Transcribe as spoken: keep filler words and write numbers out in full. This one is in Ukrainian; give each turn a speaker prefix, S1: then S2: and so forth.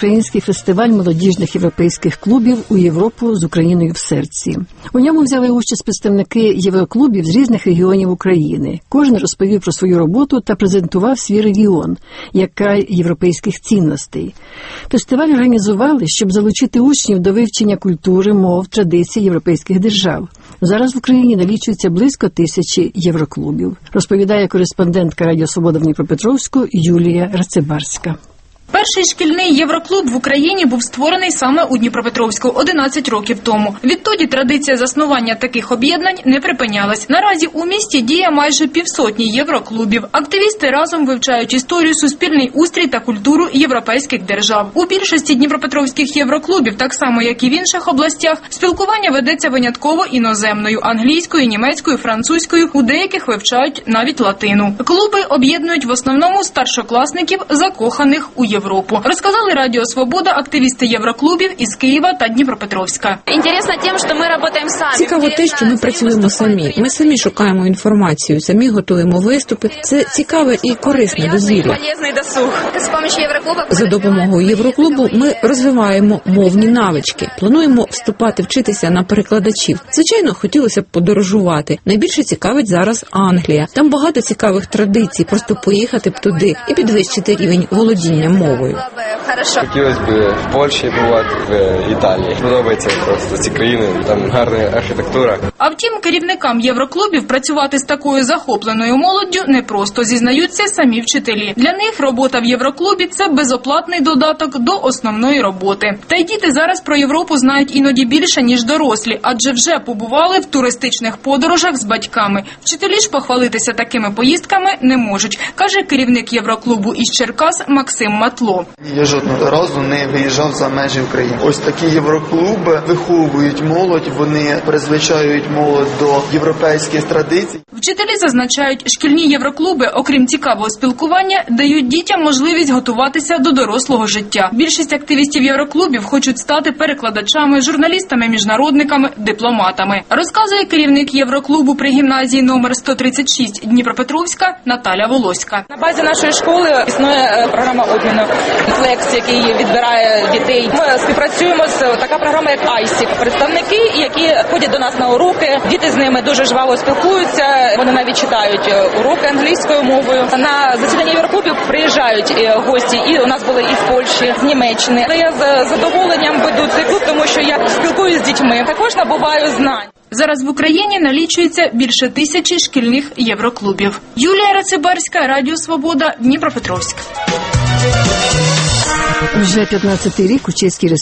S1: всеукраїнський фестиваль молодіжних європейських клубів «У Європу з Україною в серці». У ньому взяли участь представники євроклубів з різних регіонів України. Кожен розповів про свою роботу та презентував свій регіон, як край європейських цінностей. Фестиваль організували, щоб залучити учнів до вивчення культури, мов, традицій європейських держав. Зараз в Україні налічується близько тисячі євроклубів, розповідає кореспондентка Радіо Свобода в Дніпропетровську Юлія Рацибарська.
S2: Перший шкільний євроклуб в Україні був створений саме у Дніпропетровську одинадцять років тому. Відтоді традиція заснування таких об'єднань не припинялась. Наразі у місті діє майже півсотні євроклубів. Активісти разом вивчають історію, суспільний устрій та культуру європейських держав. У більшості дніпропетровських євроклубів, так само як і в інших областях, спілкування ведеться винятково іноземною – англійською, німецькою, французькою, у деяких вивчають навіть латину. Клуби об'єднують в основному старшокласників, закоханих у Європу. Європу. Розказали Радіо Свобода активісти євроклубів із Києва та Дніпропетровська.
S3: Цікаво те, що ми працюємо самі. Ми самі шукаємо інформацію, самі готуємо виступи. Це цікаве і корисне дозвілля. За допомогою євроклубу ми розвиваємо мовні навички. Плануємо вступати вчитися на перекладачів. Звичайно, хотілося б подорожувати. Найбільше цікавить зараз Англія. Там багато цікавих традицій. Просто поїхати б туди і підвищити рівень володіння мовою.
S4: Хотілося б в Польщі бувати, в Італії. Подобається просто ці країни, там гарна архітектура.
S2: А втім, керівникам євроклубів працювати з такою захопленою молоддю непросто, зізнаються самі вчителі. Для них робота в євроклубі – це безоплатний додаток до основної роботи. Та й діти зараз про Європу знають іноді більше, ніж дорослі, адже вже побували в туристичних подорожах з батьками. Вчителі ж похвалитися такими поїздками не можуть, каже керівник євроклубу із Черкас Максим Матло.
S5: Я жодного разу не виїжджав за межі України. Ось такі євроклуби виховують молодь, вони призвичаюють молодь до європейських традицій.
S2: Вчителі зазначають, шкільні євроклуби, окрім цікавого спілкування, дають дітям можливість готуватися до дорослого життя. Більшість активістів євроклубів хочуть стати перекладачами, журналістами, міжнародниками, дипломатами. Розказує керівник євроклубу при гімназії номер сто тридцять шість Дніпропетровська Наталя Волоська.
S6: На базі нашої школи існує програма обміну лекцій, який відбирає дітей. Ми співпрацюємо з така програма, як АйСік. Представники, які ходять до нас на уроки, діти з ними дуже жваво спілкуються, вони навіть читають уроки англійською мовою. На засідання євроклубів приїжджають гості, і у нас були і з Польщі, з Німеччини. Я з задоволенням веду цей клуб, тому що я спілкуюся з дітьми, також набуваю знань.
S2: Зараз в Україні налічується більше тисячі шкільних євроклубів. Юлія Рацибарська, Радіо Свобода, Дніпропетровськ.
S1: Вже п'ятнадцятий рік у чеській